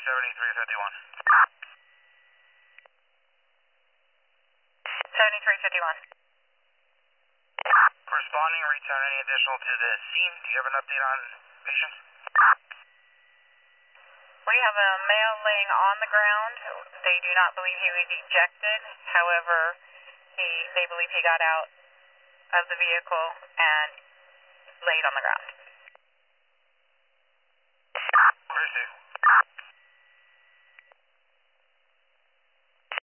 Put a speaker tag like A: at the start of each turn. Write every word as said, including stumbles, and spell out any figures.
A: seventy-three fifty-one.
B: seventy-three fifty-one.
A: Responding, return any additional to the scene. Do you have an update on patients?
B: We have a male laying on the ground. They do not believe he was ejected. However, he they believe he got out of the vehicle and laid on the ground.
A: Very safe.